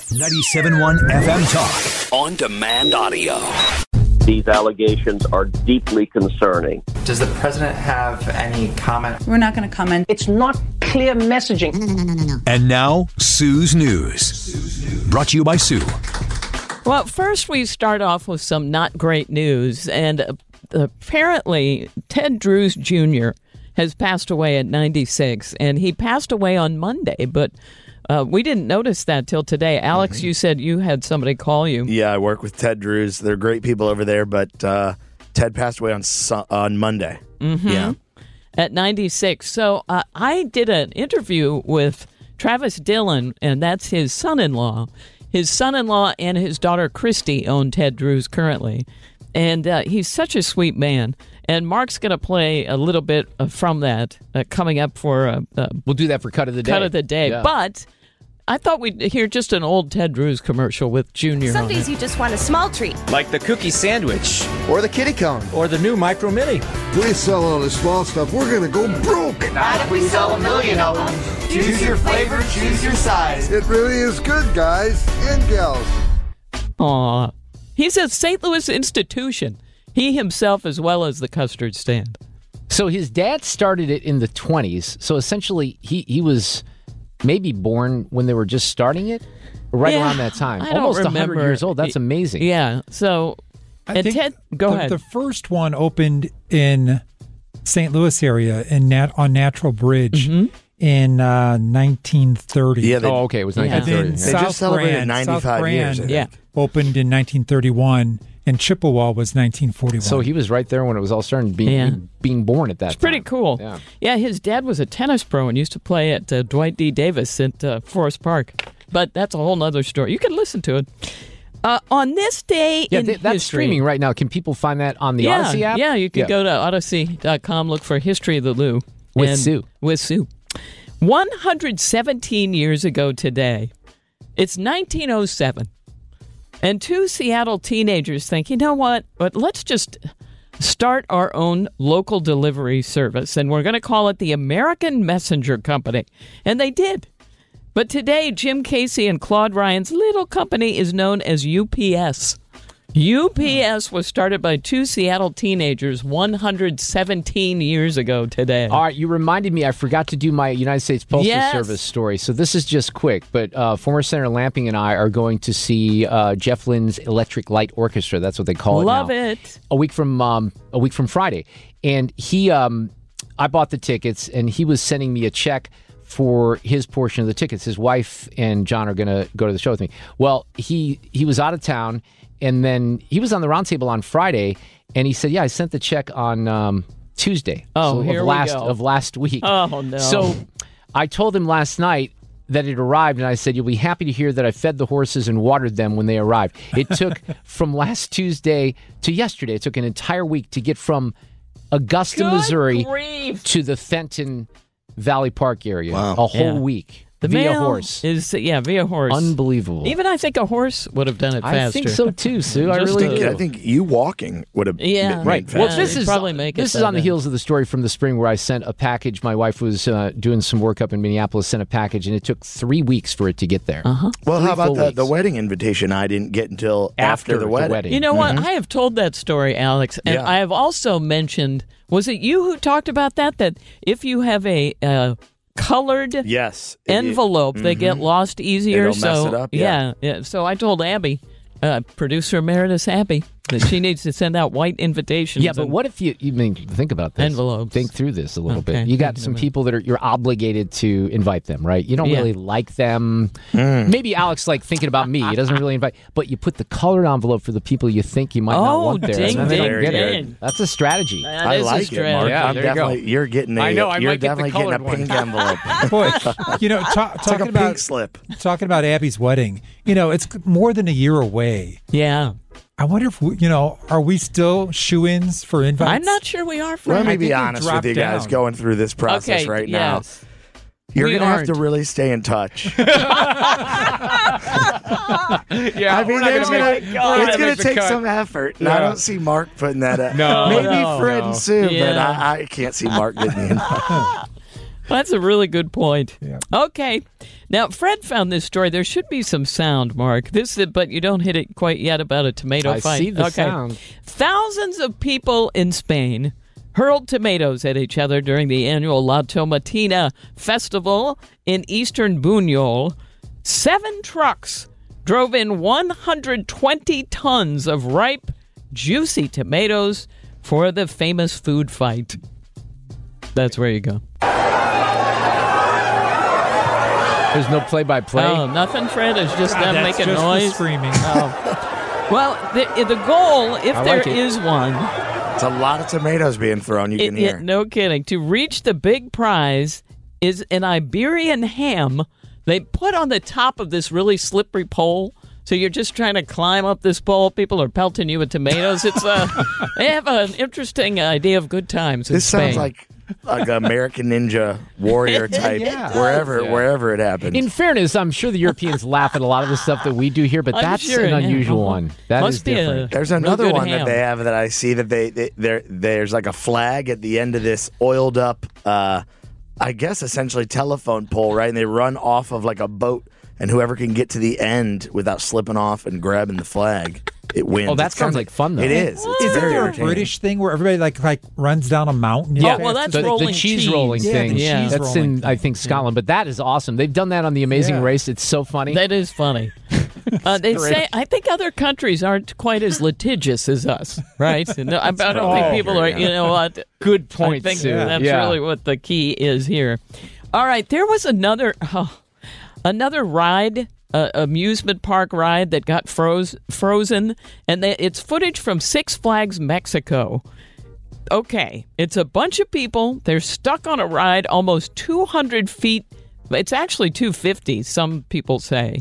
97.1 FM Talk. On demand audio. These allegations are deeply concerning. Does the president have any comment? We're not going to comment. It's not clear messaging. No. And now, Sue's News. Brought to you by Sue. Well, first we start off with some not great news. And apparently, Ted Drewes Jr. has passed away at 96. And he passed away on Monday, but we didn't notice that till today. Alex, you said you had somebody call you. Yeah, I work with Ted Drewes. They're great people over there, but Ted passed away on Monday. Mm-hmm. Yeah, at 96. So I did an interview with Travis Dillon, and that's his son-in-law. His son-in-law and his daughter Christy own Ted Drewes currently, and he's such a sweet man. And Mark's going to play a little bit from that coming up for... we'll do that for Cut of the Day. Cut of the Day. Yeah. But I thought we'd hear just an old Ted Drewes commercial with Junior Some on days it. you just want a small treat. Like the cookie sandwich. Or the kitty cone. Or the new Micro Mini. We sell all the small stuff. We're going to go broke. Not if we sell 1 million of them. Choose your flavor, choose your size. It really is good, guys and gals. Aw. He's a St. Louis institution. He himself as well as the custard stand. So his dad started it in the 20s. So essentially, he was maybe born when they were just starting it, right around that time. I don't Almost remember. 100 years old. That's amazing. Yeah. So, I think Ted, go ahead. The first one opened in St. Louis area on Natural Bridge in 1930. Yeah. Okay. It was 1930. They just celebrated 95 years. Opened in 1931. And Chippewa was 1941. So he was right there when it was all starting being born at that time. It's pretty cool. Yeah, his dad was a tennis pro and used to play at Dwight D. Davis at Forest Park. But that's a whole other story. You can listen to it. On this day in that's history, streaming right now. Can people find that on the Odyssey app? Yeah, you can go to Odyssey.com, look for History of the Lou. With Sue. 117 years ago today, it's 1907. And two Seattle teenagers think, you know what? But let's just start our own local delivery service, and we're going to call it the American Messenger Company. And they did. But today, Jim Casey and Claude Ryan's little company is known as UPS. UPS was started by two Seattle teenagers 117 years ago today. All right, you reminded me. I forgot to do my United States Postal Service story, so this is just quick. But former Senator Lamping and I are going to see Jeff Lynne's Electric Light Orchestra. That's what they call it now. Love it. A week from Friday, and he, I bought the tickets, and he was sending me a check for his portion of the tickets. His wife and John are going to go to the show with me. Well, he was out of town. And then he was on the roundtable on Friday, and he said, "Yeah, I sent the check on Tuesday of last week." Oh no! So I told him last night that it arrived, and I said, "You'll be happy to hear that I fed the horses and watered them when they arrived." It took from last Tuesday to yesterday. It took an entire week to get from Augusta, Missouri, to the Fenton Valley Park area. Wow. A whole week. The via mail horse. Via horse. Unbelievable. Even I think a horse would have done it faster. I think so too, Sue. I really do. I think you walking would have been right. faster. Well, this is on the then. heels of the story from the spring where I sent a package. My wife was doing some work up in Minneapolis, sent a package, and it took 3 weeks for it to get there. Well, how about the wedding invitation? I didn't get until after the wedding. You know what? I have told that story, Alex, and I have also mentioned, was it you who talked about that? That if you have a colored envelope, they get lost easier. It'll mess it up, yeah. So I told Abby, producer emeritus Abby, that she needs to send out white invitations. Yeah, but what if you think about this? Envelopes. Think through this a little bit. You got some people that you're obligated to invite them, right? You don't really like them. Maybe Alex thinking about me. He doesn't really invite, but you put the colored envelope for the people you think you might not want there. Ding. That's a strategy. I like it, Mark. Yeah, you're getting I know. You're definitely getting a pink envelope. Boy, talking about pink slip. Talking about Abby's wedding. It's more than a year away. Yeah. I wonder if are we still shoo-ins for invites? I'm not sure we are. Let me be honest with you guys going through this process now. You're going to have to really stay in touch. Yeah, I mean, it's going to take some effort. And I don't see Mark putting that up. Maybe Fred and Sue, but I can't see Mark getting in. That's a really good point. Yeah. Okay. Now, Fred found this story. There should be some sound, Mark. But you don't hit it quite yet about a tomato fight. I see the sound. Thousands of people in Spain hurled tomatoes at each other during the annual La Tomatina festival in eastern Buñol. 7 trucks drove in 120 tons of ripe, juicy tomatoes for the famous food fight. That's where you go. There's no play-by-play? Oh, nothing, Fred? It's just them making just noise? The screaming. Oh. Well, the goal, if there is one... It's a lot of tomatoes being thrown, you can hear. No kidding. To reach the big prize is an Iberian ham they put on the top of this really slippery pole. So you're just trying to climb up this pole. People are pelting you with tomatoes. It's they have an interesting idea of good times in Spain. This sounds like an American Ninja Warrior type, wherever it happens. In fairness, I'm sure the Europeans laugh at a lot of the stuff that we do here, but that's an unusual one. That is different. There's another one that they have that I see that there's like a flag at the end of this oiled up, I guess essentially telephone pole, right? And they run off of like a boat, and whoever can get to the end without slipping off and grabbing the flag, it wins. Oh, that sounds like fun, though. It is. It's Isn't very there a entertaining. British thing where everybody like runs down a mountain? Yeah, well, that's the rolling cheese rolling thing. Yeah. That's in, I think, Scotland. But that is awesome. They've done that on The Amazing Race. It's so funny. That is funny. They say, I think other countries aren't quite as litigious as us, right? No, I don't think people are, you know what? Good point, I think Sue. that's really what the key is here. All right, there was another ride, amusement park ride that got frozen, and it's footage from Six Flags Mexico. Okay, it's a bunch of people. They're stuck on a ride almost 200 feet. It's actually 250, some people say.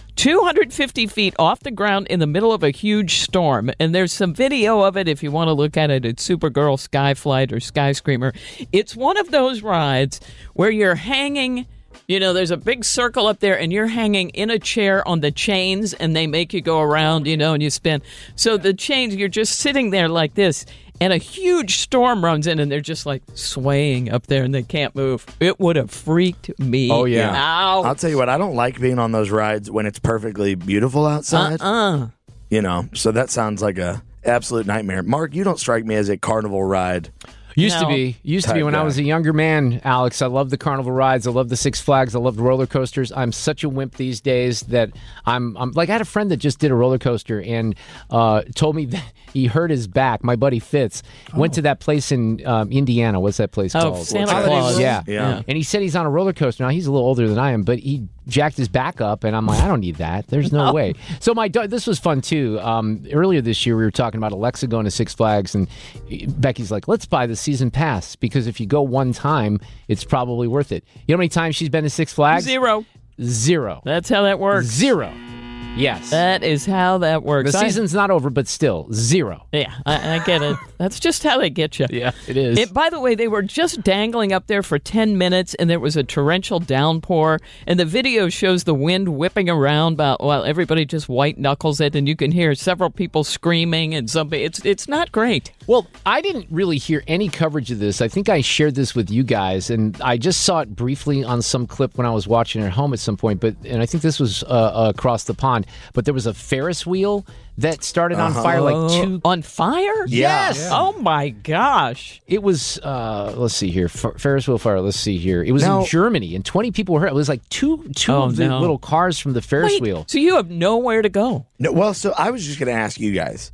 250 feet off the ground in the middle of a huge storm. And there's some video of it if you want to look at it. It's Supergirl, Skyflight, or Skyscreamer. It's one of those rides where you're hanging, you know, there's a big circle up there and you're hanging in a chair on the chains and they make you go around, you know, and you spin. So the chains, you're just sitting there like this. And a huge storm runs in, and they're just like swaying up there, and they can't move. It would have freaked me out. I'll tell you what, I don't like being on those rides when it's perfectly beautiful outside. You know, so that sounds like a absolute nightmare. Mark, you don't strike me as a carnival ride. Used to be when I was a younger man, Alex. I love the carnival rides. I love the Six Flags. I love the roller coasters. I'm such a wimp these days that I'm like, I had a friend that just did a roller coaster and told me that he hurt his back. My buddy Fitz went to that place in Indiana. What's that place called? Santa Claus. Yeah. And he said he's on a roller coaster. Now, he's a little older than I am, but he jacked his back up, and I'm like, I don't need that. There's no way. So this was fun, too. Earlier this year, we were talking about Alexa going to Six Flags, and Becky's like, let's buy the season pass, because if you go one time, it's probably worth it. You know how many times she's been to Six Flags? Zero. That's how that works. Zero. Yes. That is how that works. The season's not over, but still, zero. Yeah, I get it. That's just how they get you. Yeah, it is. By the way, they were just dangling up there for 10 minutes, and there was a torrential downpour, and the video shows the wind whipping around while everybody just white knuckles it, and you can hear several people screaming, and it's not great. Well, I didn't really hear any coverage of this. I think I shared this with you guys, and I just saw it briefly on some clip when I was watching it at home at some point, and I think this was across the pond. But there was a Ferris wheel that started on fire on fire? Yes. Yeah. Oh my gosh. It was let's see here. Ferris wheel fire. Let's see here. It was in Germany, and 20 people were hurt. It was like two of the little cars from the Ferris wheel. So you have nowhere to go. No, well, so I was just going to ask you guys.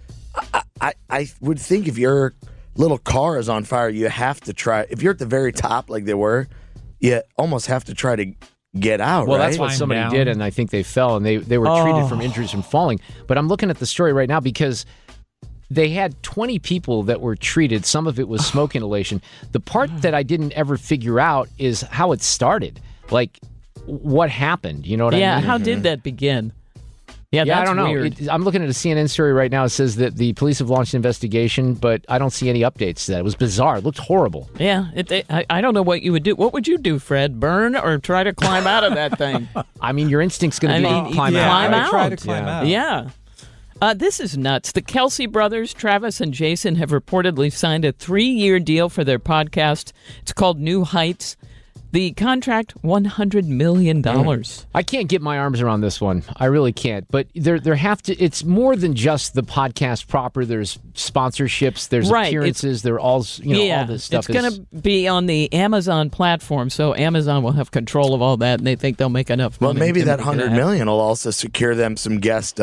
I would think if your little car is on fire, you have to try. If you're at the very top, like they were, you almost have to try to get out. Well, right? that's what somebody did, and I think they fell, and they were treated from injuries from falling. But I'm looking at the story right now because they had 20 people that were treated. Some of it was smoke inhalation. The part that I didn't ever figure out is how it started. Like, what happened? You know what I mean? Yeah, how did that begin? Yeah, that's I don't know. weird. I'm looking at a CNN story right now. It says that the police have launched an investigation, but I don't see any updates to that. It was bizarre. It looked horrible. Yeah, I don't know what you would do. What would you do, Fred? Burn or try to climb out of that thing? I mean, your instinct's going to be climb out. Climb out. Try to climb out. Yeah. This is nuts. The Kelsey brothers, Travis and Jason, have reportedly signed a 3-year deal for their podcast. It's called New Heights. The contract, $100 million. I can't get my arms around this one. I really can't. But there have to. It's more than just the podcast proper. There's sponsorships. There's appearances. There all all this stuff. It's going to be on the Amazon platform, so Amazon will have control of all that, and they think they'll make enough money. Well, maybe that $100 million will also secure them some guest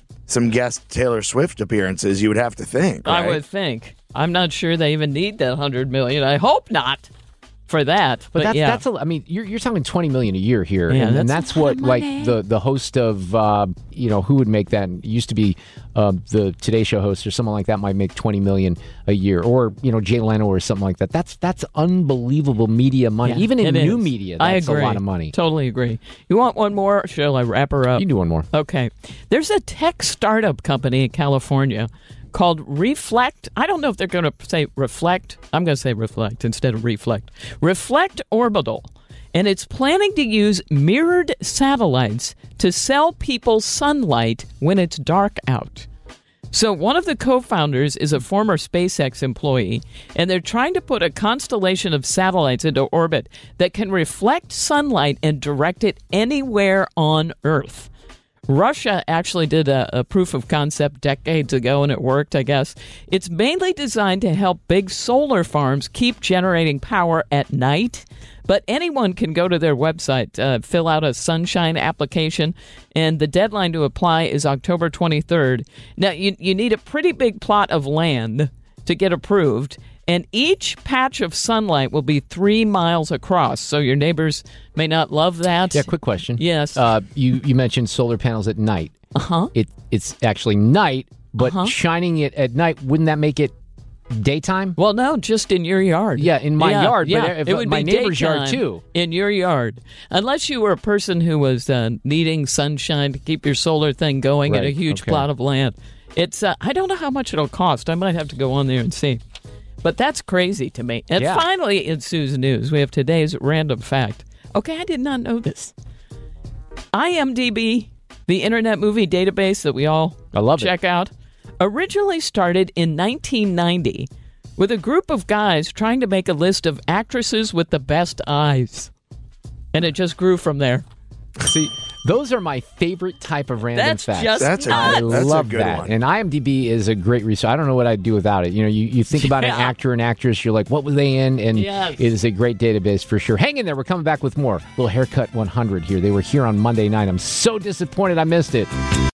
Taylor Swift appearances. You would have to think. Right? I would think. I'm not sure they even need that $100 million. I hope not. For that, but that's I mean, you're talking $20 million a year here, and that's what like the host of who would make that? It used to be the Today Show host or someone like that might make $20 million a year, or Jay Leno or something like that. That's unbelievable media money, even in new media. That's a lot of money. Totally agree. You want one more? Or shall I wrap her up? You can do one more. Okay. There's a tech startup company in California called Reflect. I don't know if they're going to say Reflect. I'm going to say Reflect instead of Reflect. Reflect Orbital. And it's planning to use mirrored satellites to sell people sunlight when it's dark out. So one of the co-founders is a former SpaceX employee, and they're trying to put a constellation of satellites into orbit that can reflect sunlight and direct it anywhere on Earth. Russia actually did a proof of concept decades ago, and it worked, I guess. It's mainly designed to help big solar farms keep generating power at night, but anyone can go to their website, fill out a sunshine application, and the deadline to apply is October 23rd. Now, you need a pretty big plot of land to get approved, and each patch of sunlight will be 3 miles across, so your neighbors may not love that. Yeah, quick question. Yes. You mentioned solar panels at night. Uh-huh. It's actually night, but shining it at night, wouldn't that make it daytime? Well, no, just in your yard. Yeah, in my yard, yeah. but it would my be neighbor's yard too. In your yard. Unless you were a person who was needing sunshine to keep your solar thing going in a huge plot of land. It's I don't know how much it'll cost. I might have to go on there and see. But that's crazy to me. And finally, in Sue's News, we have today's random fact. Okay, I did not know this. IMDb, the Internet Movie Database that we all check out, originally started in 1990 with a group of guys trying to make a list of actresses with the best eyes. And it just grew from there. See, those are my favorite type of random facts. I love a good that. one. And IMDb is a great resource. I don't know what I'd do without it. You think about an actor and actress, you're like, what were they in? And it is a great database for sure. Hang in there. We're coming back with more. Little Haircut 100 here. They were here on Monday night. I'm so disappointed I missed it.